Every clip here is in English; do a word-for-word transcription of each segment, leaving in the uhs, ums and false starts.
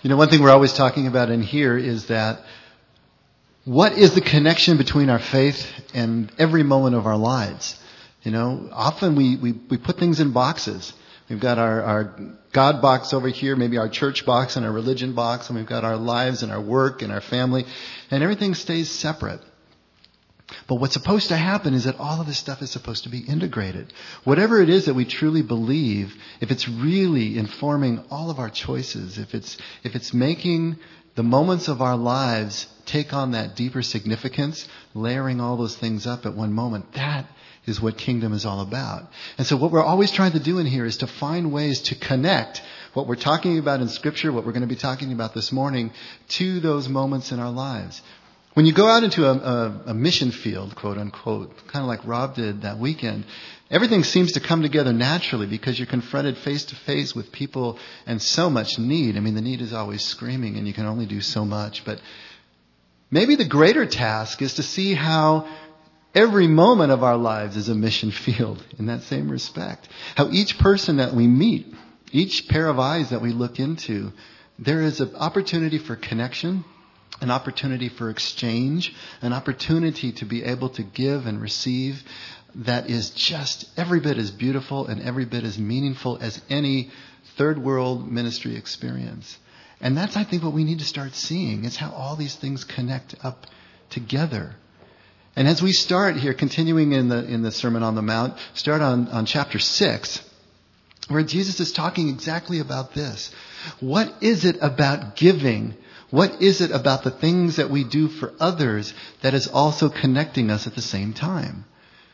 You know, one thing we're always talking about in here is that what is the connection between our faith and every moment of our lives? You know, often we, we, we put things in boxes. We've got our, our God box over here, maybe our church box and our religion box, and we've got our lives and our work and our family, and everything stays separate. But what's supposed to happen is that all of this stuff is supposed to be integrated. Whatever it is that we truly believe, if it's really informing all of our choices, if it's if it's making the moments of our lives take on that deeper significance, layering all those things up at one moment, that is what kingdom is all about. And so what we're always trying to do in here is to find ways to connect what we're talking about in Scripture, what we're going to be talking about this morning, to those moments in our lives. When you go out into a, a, a mission field, quote unquote, kind of like Rob did that weekend, everything seems to come together naturally because you're confronted face to face with people and so much need. I mean, the need is always screaming and you can only do so much. But maybe the greater task is to see how every moment of our lives is a mission field in that same respect. How each person that we meet, each pair of eyes that we look into, there is an opportunity for connection, an opportunity for exchange, an opportunity to be able to give and receive that is just every bit as beautiful and every bit as meaningful as any third world ministry experience. And that's, I think, what we need to start seeing, is how all these things connect up together. And as we start here, continuing in the in the Sermon on the Mount, start on, on chapter six, where Jesus is talking exactly about this. What is it about giving? What is it about the things that we do for others that is also connecting us at the same time?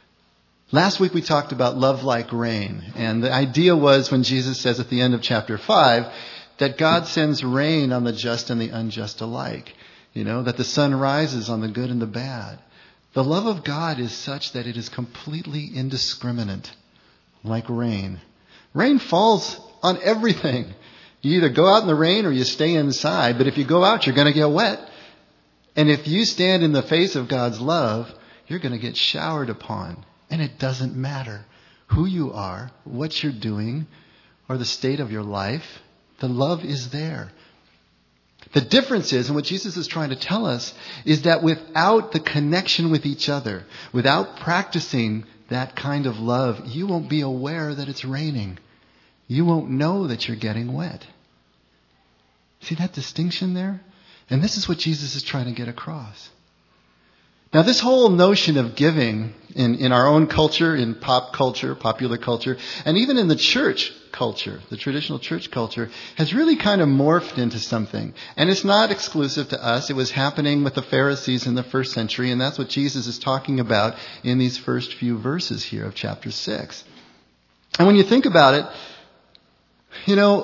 Last week we talked about love like rain. And the idea was, when Jesus says at the end of chapter five, that God sends rain on the just and the unjust alike. You know, that the sun rises on the good and the bad. The love of God is such that it is completely indiscriminate, like rain. Rain falls on everything. You either go out in the rain or you stay inside, but if you go out, you're going to get wet. And if you stand in the face of God's love, you're going to get showered upon. And it doesn't matter who you are, what you're doing, or the state of your life. The love is there. The difference is, and what Jesus is trying to tell us, is that without the connection with each other, without practicing that kind of love, you won't be aware that it's raining. You won't know that you're getting wet. See that distinction there? And this is what Jesus is trying to get across. Now, this whole notion of giving in, in our own culture, in pop culture, popular culture, and even in the church culture, the traditional church culture, has really kind of morphed into something. And it's not exclusive to us. It was happening with the Pharisees in the first century, and that's what Jesus is talking about in these first few verses here of chapter six. And when you think about it, you know,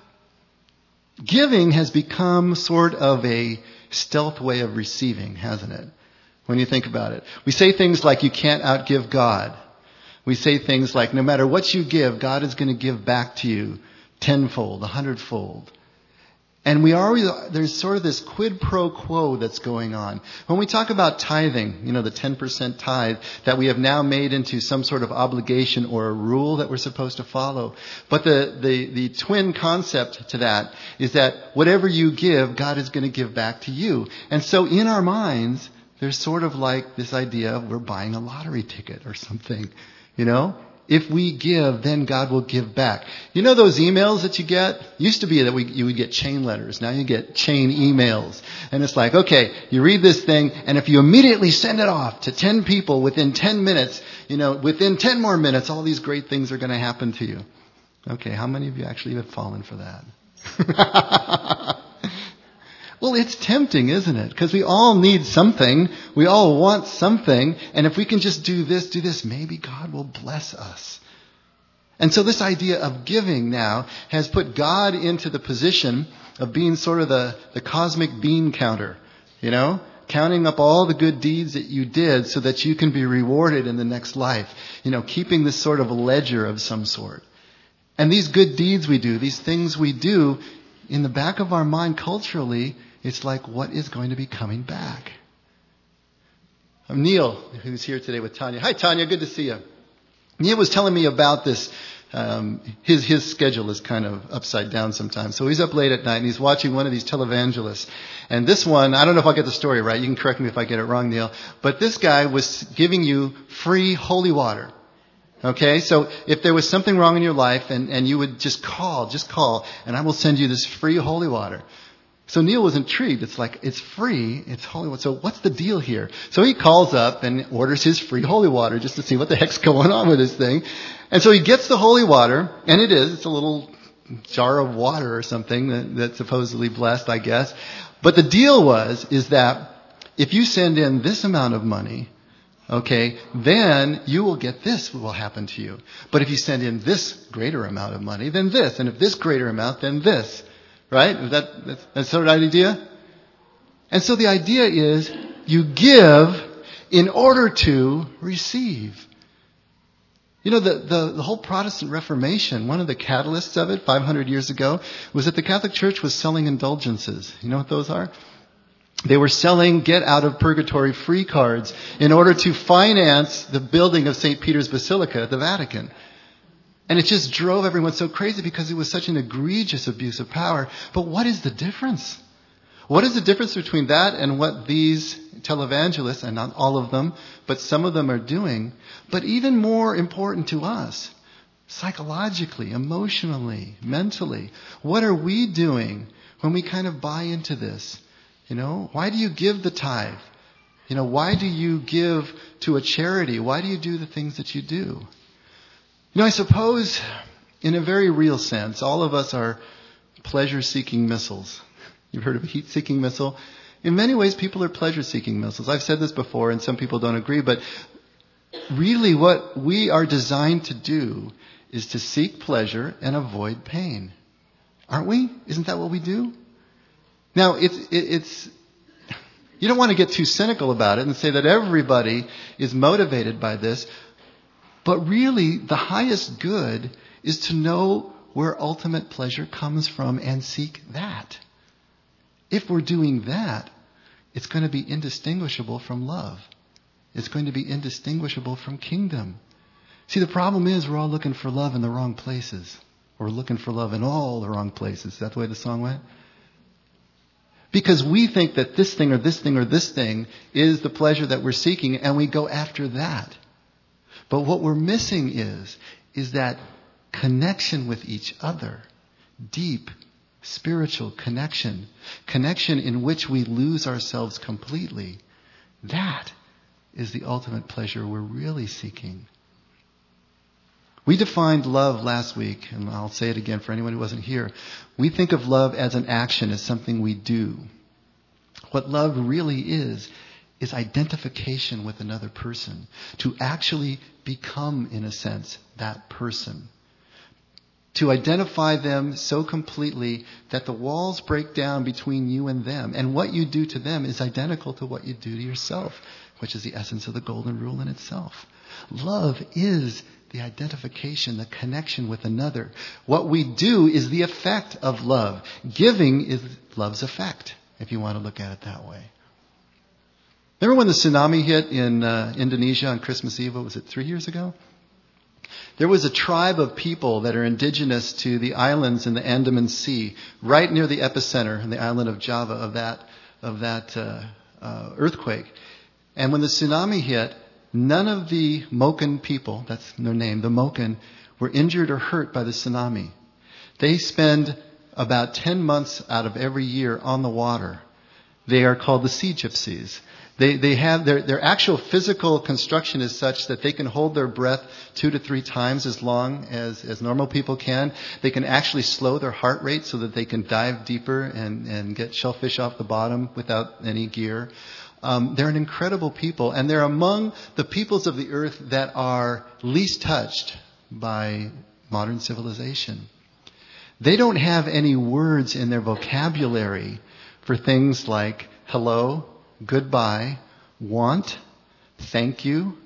giving has become sort of a stealth way of receiving, hasn't it? When you think about it. We say things like, you can't outgive God. We say things like, no matter what you give, God is going to give back to you tenfold, a hundredfold. And we already, there's sort of this quid pro quo that's going on. When we talk about tithing, you know, the ten percent tithe that we have now made into some sort of obligation or a rule that we're supposed to follow. But the, the, the twin concept to that is that whatever you give, God is going to give back to you. And so in our minds, there's sort of like this idea of we're buying a lottery ticket or something, you know? If we give, then God will give back. You know those emails that you get? Used to be that we, you would get chain letters. Now you get chain emails. And it's like, okay, you read this thing, and if you immediately send it off to ten people within ten minutes, you know, within ten more minutes, all these great things are going to happen to you. Okay, how many of you actually have fallen for that? Well, it's tempting, isn't it? Because we all need something. We all want something. And if we can just do this, do this, maybe God will bless us. And so this idea of giving now has put God into the position of being sort of the, the cosmic bean counter, you know, counting up all the good deeds that you did so that you can be rewarded in the next life, you know, keeping this sort of ledger of some sort. And these good deeds we do, these things we do, in the back of our mind culturally, it's like, what is going to be coming back? I'm Neil, who's here today with Tanya. Hi, Tanya. Good to see you. Neil was telling me about this um, his his schedule is kind of upside down sometimes. So he's up late at night and he's watching one of these televangelists. And this one, I don't know if I'll get the story right. You can correct me if I get it wrong, Neil. But this guy was giving you free holy water. Okay, so if there was something wrong in your life and, and you would just call, just call, and I will send you this free holy water. So Neil was intrigued. It's like, it's free, it's holy water. So what's the deal here? So he calls up and orders his free holy water just to see what the heck's going on with this thing. And so he gets the holy water, and it is, it's a little jar of water or something that, that's supposedly blessed, I guess. But the deal was, is that if you send in this amount of money, okay, then you will get this will happen to you. But if you send in this greater amount of money, then this. And if this greater amount, then this. Right? Is that, that's, that's the right idea? And so the idea is you give in order to receive. You know, the, the, the whole Protestant Reformation, one of the catalysts of it five hundred years ago was that the Catholic Church was selling indulgences. You know what those are? They were selling get out of purgatory free cards in order to finance the building of Saint Peter's Basilica at the Vatican. And it just drove everyone so crazy because it was such an egregious abuse of power. But what is the difference? What is the difference between that and what these televangelists, and not all of them, but some of them are doing? But even more important to us, psychologically, emotionally, mentally, what are we doing when we kind of buy into this? You know, why do you give the tithe? You know, why do you give to a charity? Why do you do the things that you do? You know, I suppose in a very real sense, all of us are pleasure-seeking missiles. You've heard of a heat-seeking missile? In many ways, people are pleasure-seeking missiles. I've said this before, and some people don't agree, but really what we are designed to do is to seek pleasure and avoid pain. Aren't we? Isn't that what we do? Now, it's, it's, you don't want to get too cynical about it and say that everybody is motivated by this, but really the highest good is to know where ultimate pleasure comes from and seek that. If we're doing that, it's going to be indistinguishable from love. It's going to be indistinguishable from kingdom. See, the problem is we're all looking for love in the wrong places. We're looking for love in all the wrong places. Is that the way the song went? Because we think that this thing or this thing or this thing is the pleasure that we're seeking, and we go after that. But what we're missing is, is that connection with each other. Deep, spiritual connection. Connection in which we lose ourselves completely. That is the ultimate pleasure we're really seeking. We defined love last week, and I'll say it again for anyone who wasn't here. We think of love as an action, as something we do. What love really is, is identification with another person. To actually become, in a sense, that person. To identify them so completely that the walls break down between you and them. And what you do to them is identical to what you do to yourself, which is the essence of the golden rule in itself. Love is the identification, the connection with another. What we do is the effect of love. Giving is love's effect, if you want to look at it that way. Remember when the tsunami hit in uh, Indonesia on Christmas Eve? What was it, three years ago? There was a tribe of people that are indigenous to the islands in the Andaman Sea, right near the epicenter in the island of Java of that of that uh, uh, earthquake. And when the tsunami hit, none of the Moken people, that's their name, the Moken, were injured or hurt by the tsunami. They spend about ten months out of every year on the water. They are called the sea gypsies. They they have their, their actual physical construction is such that they can hold their breath two to three times as long as, as normal people can. They can actually slow their heart rate so that they can dive deeper and, and get shellfish off the bottom without any gear. Um, they're an incredible people, and they're among the peoples of the earth that are least touched by modern civilization. They don't have any words in their vocabulary for things like hello, goodbye, want, thank you.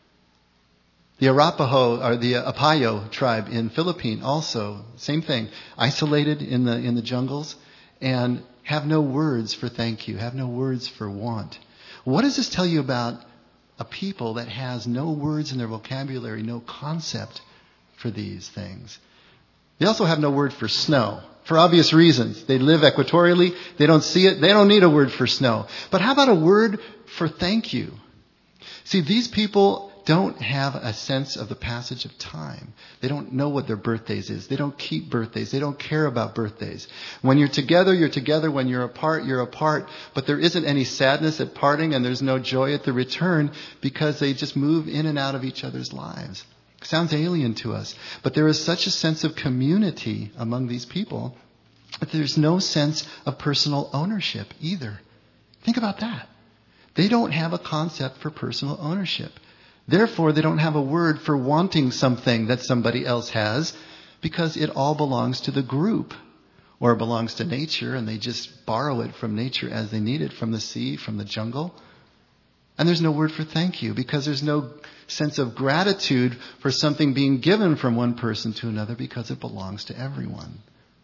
The Arapaho, or the Apayo tribe in Philippines also, same thing, isolated in the in the jungles and have no words for thank you, have no words for want. What does this tell you about a people that has no words in their vocabulary, no concept for these things. They also have no word for snow, for obvious reasons. They live equatorially. They don't see it. They don't need a word for snow. But how about a word for thank you? See, these people don't have a sense of the passage of time. They don't know what their birthdays is. They don't keep birthdays. They don't care about birthdays. When you're together, you're together. When you're apart, you're apart. But there isn't any sadness at parting, and there's no joy at the return, because they just move in and out of each other's lives. Sounds alien to us. But there is such a sense of community among these people, but there's no sense of personal ownership either. Think about that. They don't have a concept for personal ownership. Therefore, they don't have a word for wanting something that somebody else has, because it all belongs to the group, or it belongs to nature, and they just borrow it from nature as they need it, from the sea, from the jungle. And there's no word for thank you, because there's no sense of gratitude for something being given from one person to another, because it belongs to everyone.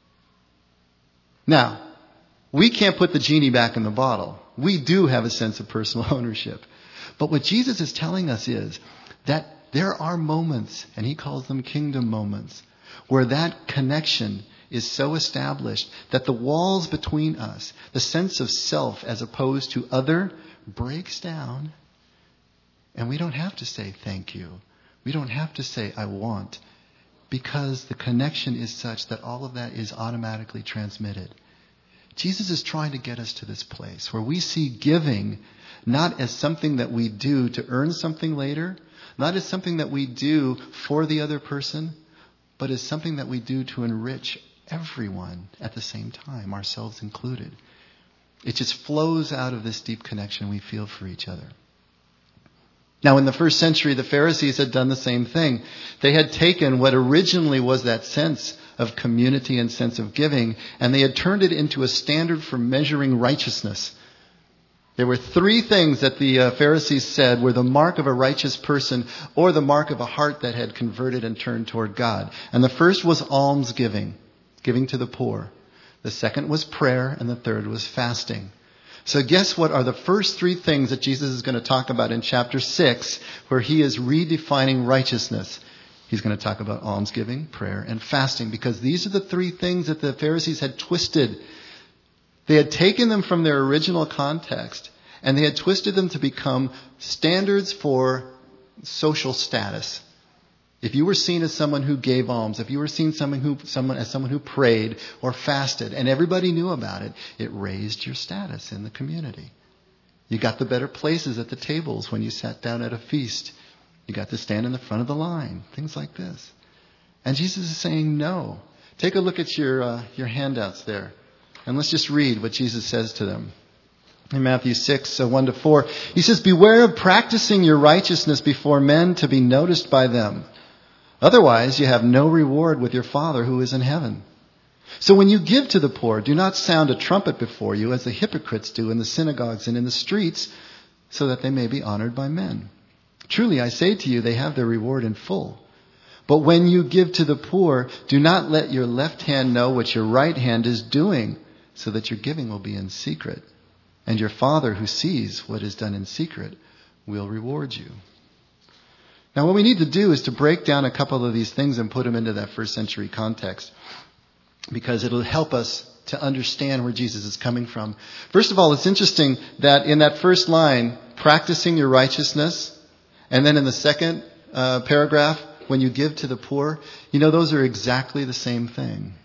Now, we can't put the genie back in the bottle. We do have a sense of personal ownership. But what Jesus is telling us is that there are moments, and he calls them kingdom moments, where that connection is so established that the walls between us, the sense of self as opposed to other, breaks down. And we don't have to say thank you. We don't have to say I want, because the connection is such that all of that is automatically transmitted. Jesus is trying to get us to this place where we see giving not as something that we do to earn something later, not as something that we do for the other person, but as something that we do to enrich everyone at the same time, ourselves included. It just flows out of this deep connection we feel for each other. Now, in the first century, the Pharisees had done the same thing. They had taken what originally was that sense of community and sense of giving, and they had turned it into a standard for measuring righteousness. There were three things that the uh, Pharisees said were the mark of a righteous person, or the mark of a heart that had converted and turned toward God. And the first was almsgiving, giving to the poor. The second was prayer, and the third was fasting. So guess what are the first three things that Jesus is going to talk about in chapter six, where he is redefining righteousness? He's going to talk about almsgiving, prayer, and fasting, because these are the three things that the Pharisees had twisted. They had taken them from their original context, and they had twisted them to become standards for social status. If you were seen as someone who gave alms, if you were seen someone who, someone as someone who prayed or fasted, and everybody knew about it, it raised your status in the community. You got the better places at the tables when you sat down at a feast. You got to stand in the front of the line, things like this. And Jesus is saying no. Take a look at your uh, your handouts there. And let's just read what Jesus says to them. In Matthew six, one to four, he says, "Beware of practicing your righteousness before men to be noticed by them. Otherwise, you have no reward with your Father who is in heaven. So when you give to the poor, do not sound a trumpet before you, as the hypocrites do in the synagogues and in the streets, so that they may be honored by men. Truly, I say to you, they have their reward in full. But when you give to the poor, do not let your left hand know what your right hand is doing, so that your giving will be in secret. And your Father who sees what is done in secret will reward you." Now, what we need to do is to break down a couple of these things and put them into that first century context, because it'll help us to understand where Jesus is coming from. First of all, it's interesting that in that first line, practicing your righteousness, and then in the second uh, paragraph, when you give to the poor, you know, those are exactly the same thing.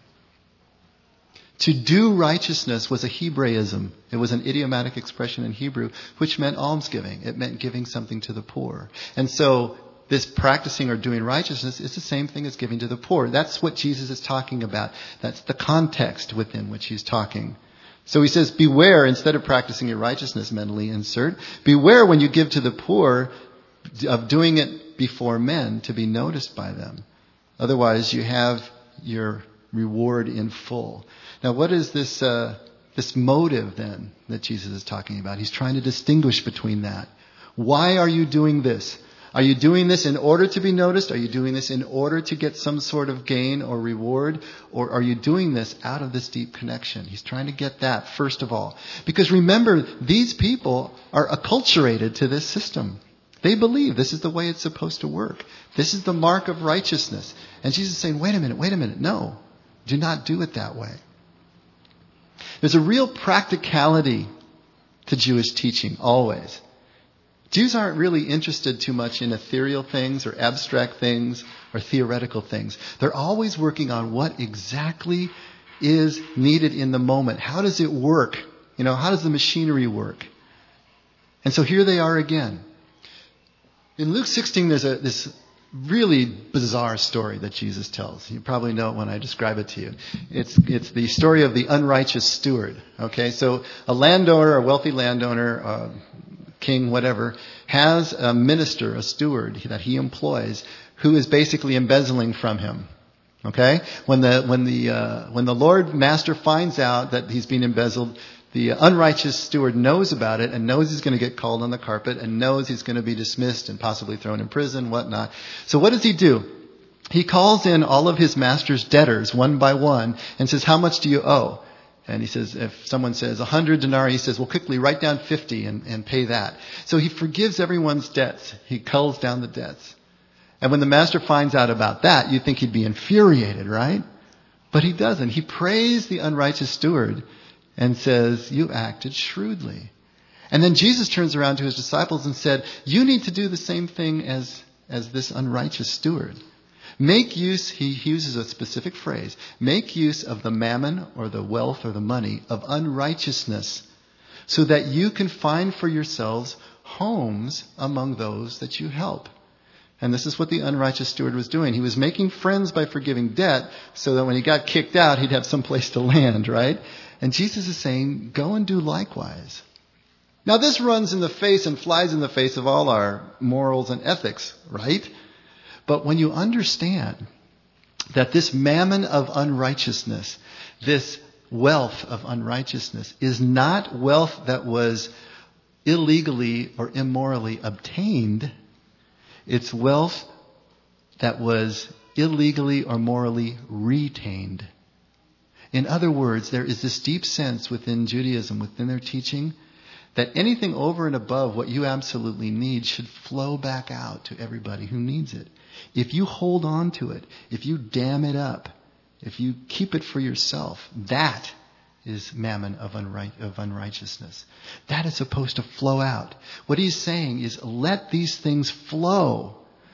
To do righteousness was a Hebraism. It was an idiomatic expression in Hebrew, which meant almsgiving. It meant giving something to the poor. And so this practicing or doing righteousness is the same thing as giving to the poor. That's what Jesus is talking about. That's the context within which he's talking. So he says, beware, instead of practicing your righteousness, mentally insert, beware when you give to the poor of doing it before men to be noticed by them. Otherwise, you have your reward in full. Now, what is this uh, this motive then that Jesus is talking about? He's trying to distinguish between that. Why are you doing this? Are you doing this in order to be noticed? Are you doing this in order to get some sort of gain or reward? Or are you doing this out of this deep connection? He's trying to get that first of all. Because remember, these people are acculturated to this system. They believe this is the way it's supposed to work. This is the mark of righteousness. And Jesus is saying, wait a minute, wait a minute. No, do not do it that way. There's a real practicality to Jewish teaching, always. Jews aren't really interested too much in ethereal things or abstract things or theoretical things. They're always working on what exactly is needed in the moment. How does it work? You know, how does the machinery work? And so here they are again. In Luke sixteen, there's a, this really bizarre story that Jesus tells. You probably know it when I describe it to you. It's it's the story of the unrighteous steward. Okay, so a landowner, a wealthy landowner, uh, king, whatever, has a minister, a steward that he employs, who is basically embezzling from him. Okay, when the when the uh, when the Lord Master finds out that he's being embezzled, the unrighteous steward knows about it and knows he's going to get called on the carpet and knows he's going to be dismissed and possibly thrown in prison, whatnot. So what does he do? He calls in all of his master's debtors one by one and says, how much do you owe? And he says, if someone says one hundred denarii, he says, well, quickly write down fifty and, and pay that. So he forgives everyone's debts. He culls down the debts. And when the master finds out about that, you'd think he'd be infuriated, right? But he doesn't. He praised the unrighteous steward and says, you acted shrewdly. And then Jesus turns around to his disciples and said, you need to do the same thing as, as this unrighteous steward. Make use, he uses a specific phrase, make use of the mammon or the wealth or the money of unrighteousness so that you can find for yourselves homes among those that you help. And this is what the unrighteous steward was doing. He was making friends by forgiving debt so that when he got kicked out, he'd have some place to land, right? And Jesus is saying, go and do likewise. Now this runs in the face and flies in the face of all our morals and ethics, right? But when you understand that this mammon of unrighteousness, this wealth of unrighteousness, is not wealth that was illegally or immorally obtained, it's wealth that was illegally or morally retained. In other words, there is this deep sense within Judaism, within their teaching, that anything over and above what you absolutely need should flow back out to everybody who needs it. If you hold on to it, if you dam it up, if you keep it for yourself, that is mammon of, unright- of unrighteousness. That is supposed to flow out. What he's saying is let these things flow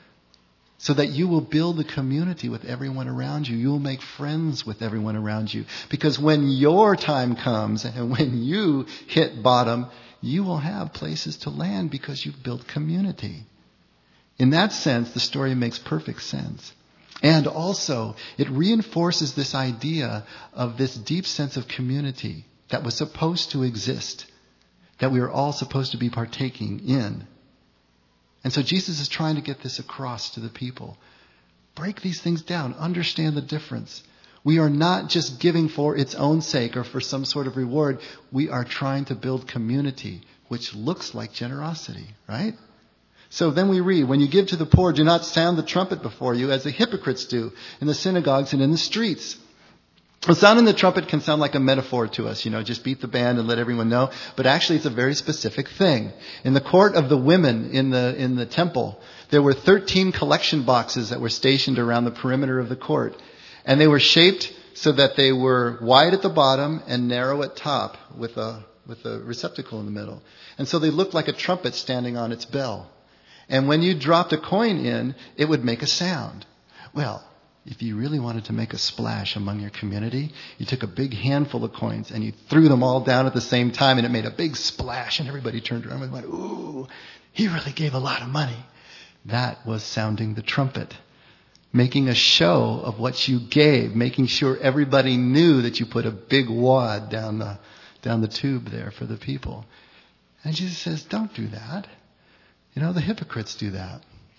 so that you will build a community with everyone around you. You will make friends with everyone around you. Because when your time comes and when you hit bottom, you will have places to land because you've built community. In that sense, the story makes perfect sense. And also, it reinforces this idea of this deep sense of community that was supposed to exist, that we are all supposed to be partaking in. And so Jesus is trying to get this across to the people. Break these things down. Understand the difference. We are not just giving for its own sake or for some sort of reward. We are trying to build community, which looks like generosity, right? So then we read, when you give to the poor, do not sound the trumpet before you as the hypocrites do in the synagogues and in the streets. Well, sounding the trumpet can sound like a metaphor to us, you know, just beat the band and let everyone know. But actually it's a very specific thing. In the court of the women in the, in the temple, there were thirteen collection boxes that were stationed around the perimeter of the court. And they were shaped so that they were wide at the bottom and narrow at top with a, with a receptacle in the middle. And so they looked like a trumpet standing on its bell. And when you dropped a coin in, it would make a sound. Well, if you really wanted to make a splash among your community, you took a big handful of coins and you threw them all down at the same time and it made a big splash and everybody turned around and went, ooh, he really gave a lot of money. That was sounding the trumpet. Making a show of what you gave, making sure everybody knew that you put a big wad down the, down the tube there for the people. And Jesus says, don't do that. You know, the hypocrites do that.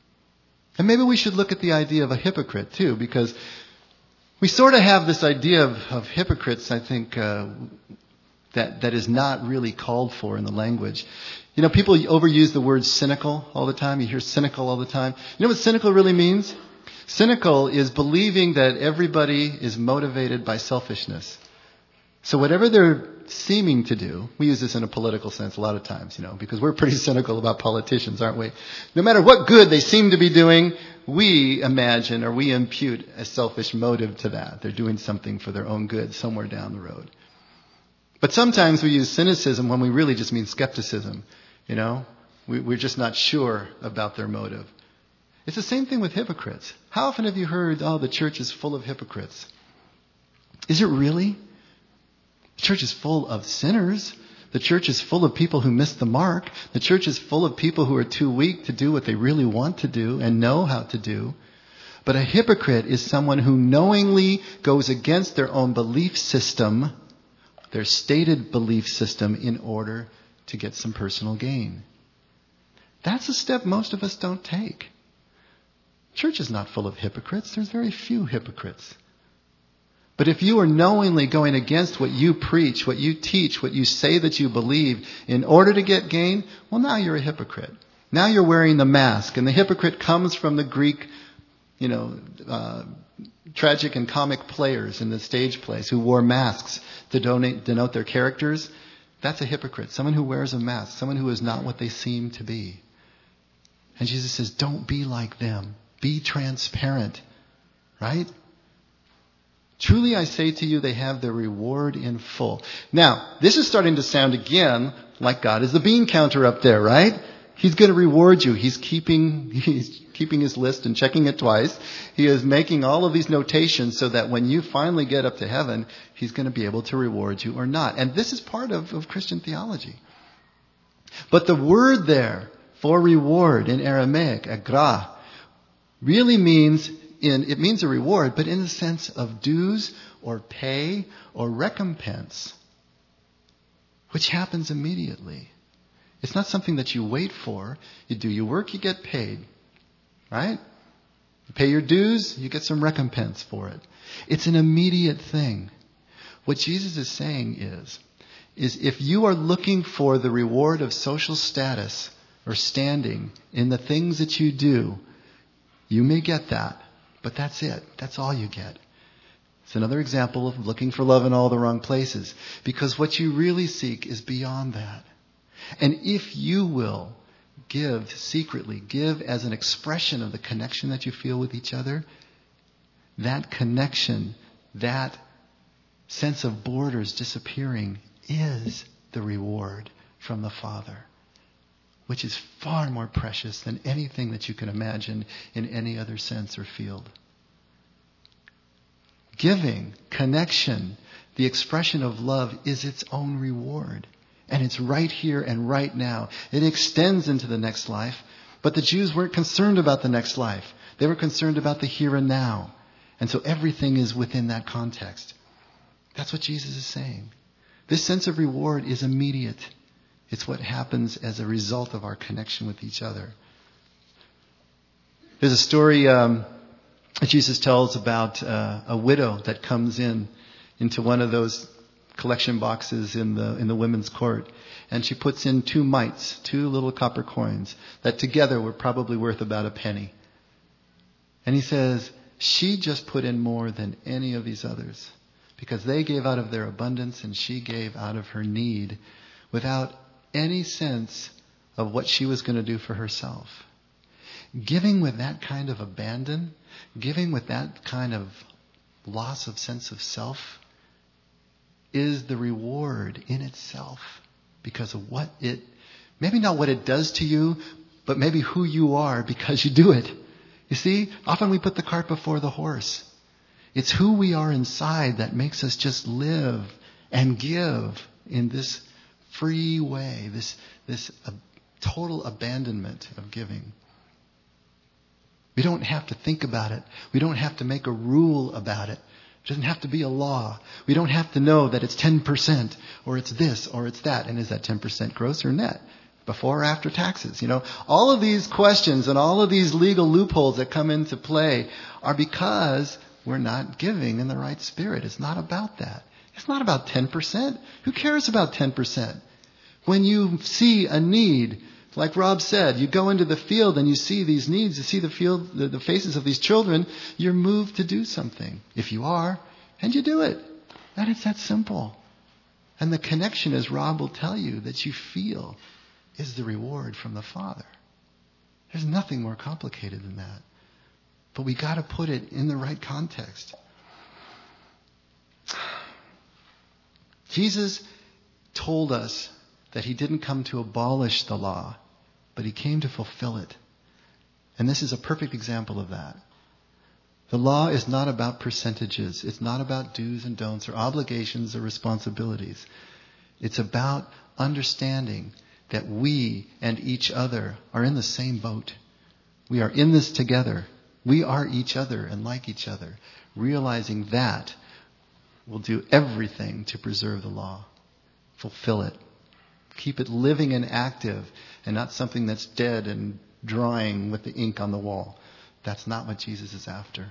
And maybe we should look at the idea of a hypocrite too, because we sort of have this idea of, of hypocrites, I think, uh, that, that is not really called for in the language. You know, people overuse the word cynical all the time. You hear cynical all the time. You know what cynical really means? Cynical is believing that everybody is motivated by selfishness. So whatever they're seeming to do, we use this in a political sense a lot of times, you know, because we're pretty cynical about politicians, aren't we? No matter what good they seem to be doing, we imagine or we impute a selfish motive to that. They're doing something for their own good somewhere down the road. But sometimes we use cynicism when we really just mean skepticism, you know. We, we're just not sure about their motive. It's the same thing with hypocrites. How often have you heard, oh, the church is full of hypocrites? Is it really? The church is full of sinners. The church is full of people who miss the mark. The church is full of people who are too weak to do what they really want to do and know how to do. But a hypocrite is someone who knowingly goes against their own belief system, their stated belief system, in order to get some personal gain. That's a step most of us don't take. Church is not full of hypocrites. There's very few hypocrites. But if you are knowingly going against what you preach, what you teach, what you say that you believe in order to get gain, well, now you're a hypocrite. Now you're wearing the mask. And the hypocrite comes from the Greek, you know, uh, tragic and comic players in the stage plays who wore masks to donate, denote their characters. That's a hypocrite. Someone who wears a mask. Someone who is not what they seem to be. And Jesus says, don't be like them. Be transparent. Right? Truly I say to you, they have their reward in full. Now, this is starting to sound again like God is the bean counter up there, right? He's going to reward you. He's keeping, he's keeping his list and checking it twice. He is making all of these notations so that when you finally get up to heaven, he's going to be able to reward you or not. And this is part of, of Christian theology. But the word there for reward in Aramaic, agra, really means In, it means a reward, but in the sense of dues or pay or recompense, which happens immediately. It's not something that you wait for. You do your work, you get paid. Right? You pay your dues, you get some recompense for it. It's an immediate thing. What Jesus is saying is, is if you are looking for the reward of social status or standing in the things that you do, you may get that. But that's it. That's all you get. It's another example of looking for love in all the wrong places. Because what you really seek is beyond that. And if you will give secretly, give as an expression of the connection that you feel with each other, that connection, that sense of borders disappearing is the reward from the Father, which is far more precious than anything that you can imagine in any other sense or field. Giving, connection, the expression of love is its own reward. And it's right here and right now. It extends into the next life. But the Jews weren't concerned about the next life. They were concerned about the here and now. And so everything is within that context. That's what Jesus is saying. This sense of reward is immediate. It's what happens as a result of our connection with each other. There's a story um, that Jesus tells about uh, a widow that comes in into one of those collection boxes in the in the women's court, and she puts in two mites, two little copper coins that together were probably worth about a penny. And he says she just put in more than any of these others because they gave out of their abundance and she gave out of her need without any sense of what she was going to do for herself. Giving with that kind of abandon, giving with that kind of loss of sense of self is the reward in itself because of what it, maybe not what it does to you, but maybe who you are because you do it. You see, often we put the cart before the horse. It's who we are inside that makes us just live and give in this free way, this this uh, total abandonment of giving. We don't have to think about it. We don't have to make a rule about it. It doesn't have to be a law. We don't have to know that it's ten percent or it's this or it's that. And is that ten percent gross or net? Before or after taxes? You know, all of these questions and all of these legal loopholes that come into play are because we're not giving in the right spirit. It's not about that. It's not about ten percent. Who cares about ten percent? When you see a need, like Rob said, you go into the field and you see these needs, you see the field, the, the faces of these children, you're moved to do something. If you are, and you do it. And it's that simple. And the connection, as Rob will tell you, that you feel is the reward from the Father. There's nothing more complicated than that. But we got to put it in the right context. Jesus told us that he didn't come to abolish the law, but he came to fulfill it. And this is a perfect example of that. The law is not about percentages. It's not about do's and don'ts or obligations or responsibilities. It's about understanding that we and each other are in the same boat. We are in this together. We are each other and like each other. Realizing that will do everything to preserve the law, fulfill it, keep it living and active, and not something that's dead and drying with the ink on the wall. That's not what Jesus is after.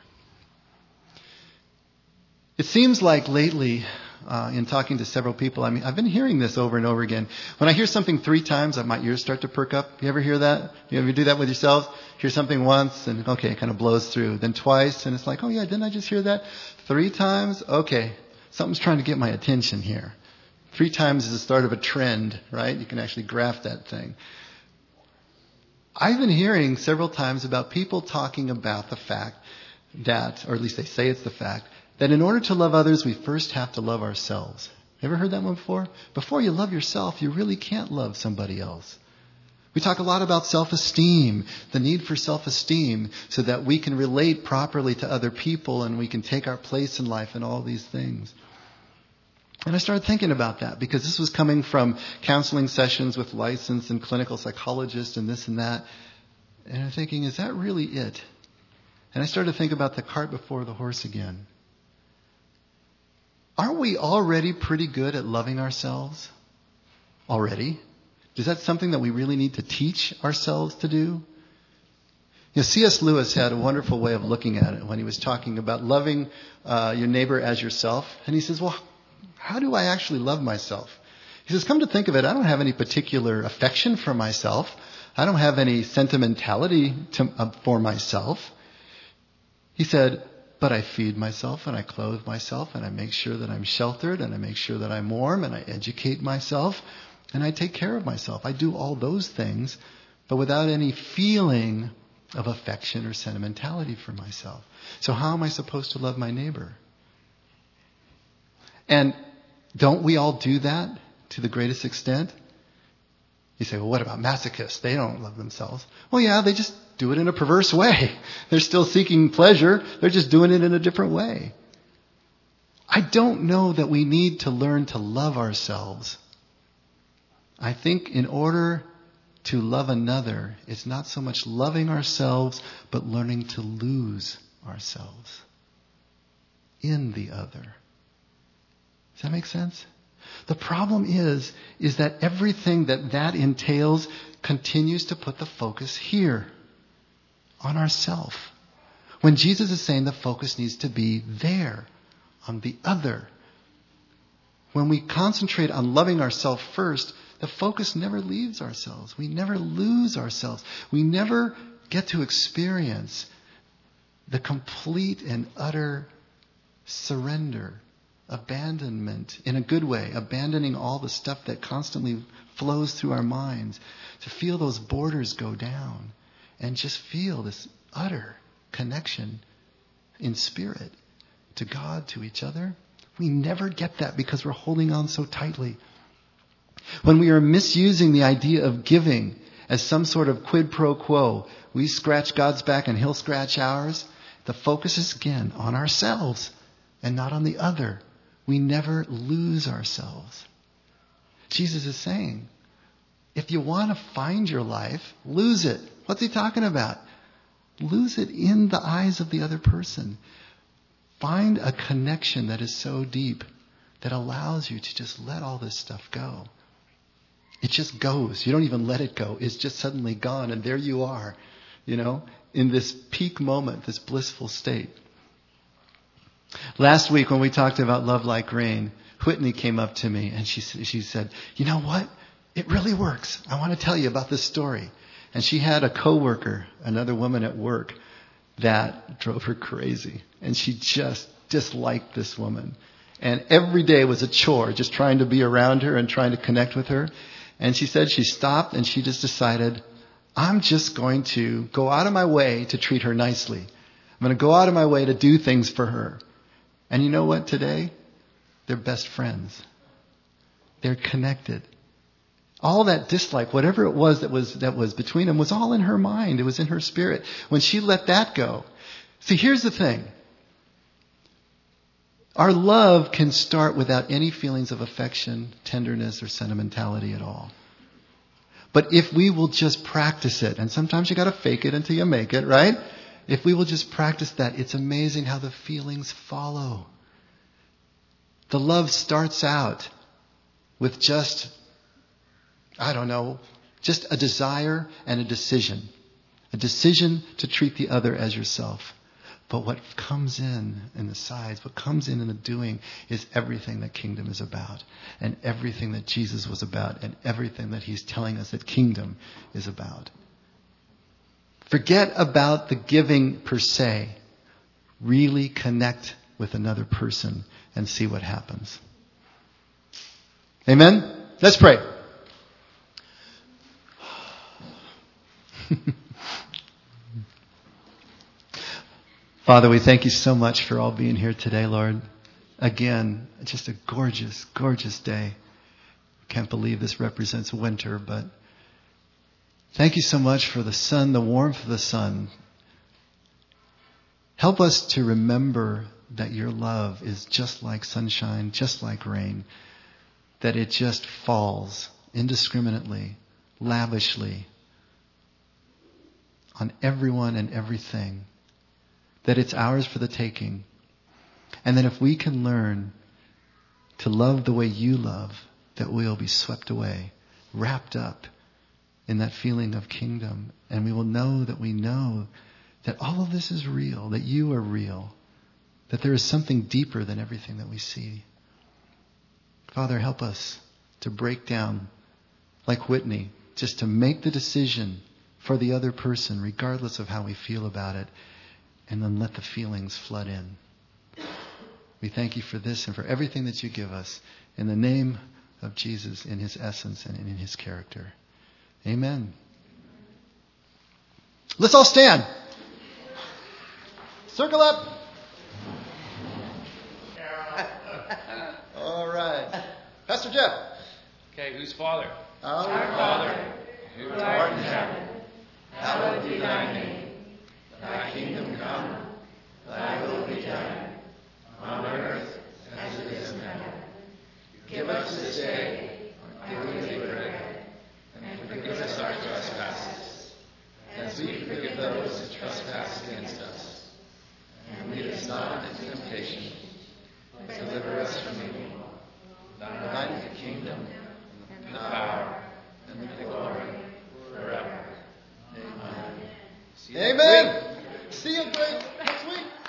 It seems like lately, uh, in talking to several people, I mean, I've been hearing this over and over again. When I hear something three times, my ears start to perk up. You ever hear that? You ever do that with yourselves? Hear something once, and okay, it kind of blows through. Then twice, and it's like, oh yeah, didn't I just hear that? Three times? Okay, something's trying to get my attention here. Three times is the start of a trend, right? You can actually graph that thing. I've been hearing several times about people talking about the fact that, or at least they say it's the fact, that in order to love others, we first have to love ourselves. Ever heard that one before? Before you love yourself, you really can't love somebody else. We talk a lot about self-esteem, the need for self-esteem, so that we can relate properly to other people and we can take our place in life and all these things. And I started thinking about that because this was coming from counseling sessions with licensed and clinical psychologists and this and that. And I'm thinking, is that really it? And I started to think about the cart before the horse again. Aren't we already pretty good at loving ourselves? Already? Is that something that we really need to teach ourselves to do? You know, C S Lewis had a wonderful way of looking at it when he was talking about loving uh, your neighbor as yourself. And he says, well, how do I actually love myself? He says, come to think of it, I don't have any particular affection for myself. I don't have any sentimentality to, uh, for myself. He said, but I feed myself and I clothe myself and I make sure that I'm sheltered and I make sure that I'm warm and I educate myself and I take care of myself. I do all those things, but without any feeling of affection or sentimentality for myself. So how am I supposed to love my neighbor? And don't we all do that to the greatest extent? You say, well, what about masochists? They don't love themselves. Well, yeah, they just do it in a perverse way. They're still seeking pleasure. They're just doing it in a different way. I don't know that we need to learn to love ourselves. I think in order to love another, it's not so much loving ourselves, but learning to lose ourselves in the other. Does that make sense? The problem is, is that everything that that entails continues to put the focus here, on ourself. When Jesus is saying the focus needs to be there, on the other. When we concentrate on loving ourselves first, the focus never leaves ourselves. We never lose ourselves. We never get to experience the complete and utter surrender, abandonment, in a good way, abandoning all the stuff that constantly flows through our minds, to feel those borders go down and just feel this utter connection in spirit to God, to each other. We never get that because we're holding on so tightly. When we are misusing the idea of giving as some sort of quid pro quo, we scratch God's back and He'll scratch ours, the focus is again on ourselves and not on the other. We never lose ourselves. Jesus is saying, if you want to find your life, lose it. What's He talking about? Lose it in the eyes of the other person. Find a connection that is so deep that allows you to just let all this stuff go. It just goes. You don't even let it go. It's just suddenly gone, and there you are, you know, in this peak moment, this blissful state. Last week when we talked about Love Like Rain, Whitney came up to me and she she said, you know what? It really works. I want to tell you about this story. And she had a coworker, another woman at work, that drove her crazy. And she just disliked this woman. And every day was a chore, just trying to be around her and trying to connect with her. And she said she stopped and she just decided, I'm just going to go out of my way to treat her nicely. I'm going to go out of my way to do things for her. And you know what today? They're best friends. They're connected. All that dislike, whatever it was that was that was between them, was all in her mind. It was in her spirit. When she let that go. See, here's the thing. Our love can start without any feelings of affection, tenderness, or sentimentality at all. But if we will just practice it, and sometimes you got to fake it until you make it, right? If we will just practice that, it's amazing how the feelings follow. The love starts out with just, I don't know, just a desire and a decision. A decision to treat the other as yourself. But what comes in in the sides, what comes in in the doing is everything that kingdom is about. And everything that Jesus was about. And everything that he's telling us that kingdom is about. Forget about the giving per se. Really connect with another person and see what happens. Amen? Let's pray. Father, we thank you so much for all being here today, Lord. Again, just a gorgeous, gorgeous day. Can't believe this represents winter, but thank you so much for the sun, the warmth of the sun. Help us to remember that your love is just like sunshine, just like rain, that it just falls indiscriminately, lavishly on everyone and everything. That it's ours for the taking. And that if we can learn to love the way you love, that we'll be swept away, wrapped up in that feeling of kingdom. And we will know that we know that all of this is real, that you are real, that there is something deeper than everything that we see. Father, help us to break down, like Whitney, just to make the decision for the other person, regardless of how we feel about it. And then let the feelings flood in. We thank you for this and for everything that you give us. In the name of Jesus, in his essence and in his character. Amen. Let's all stand. Circle up. All right. Pastor Jeff. Okay, who's Father? Our, Our Father, who art in heaven, hallowed be thy name. Thy kingdom come, thy will be done, on earth as it is in heaven. Give us this day our daily bread, and forgive us our trespasses, as we forgive those who trespass against us. And lead us not into temptation, but deliver us from evil. Thine is the kingdom, and the power, and the glory, forever. Amen. Amen. See you great next week.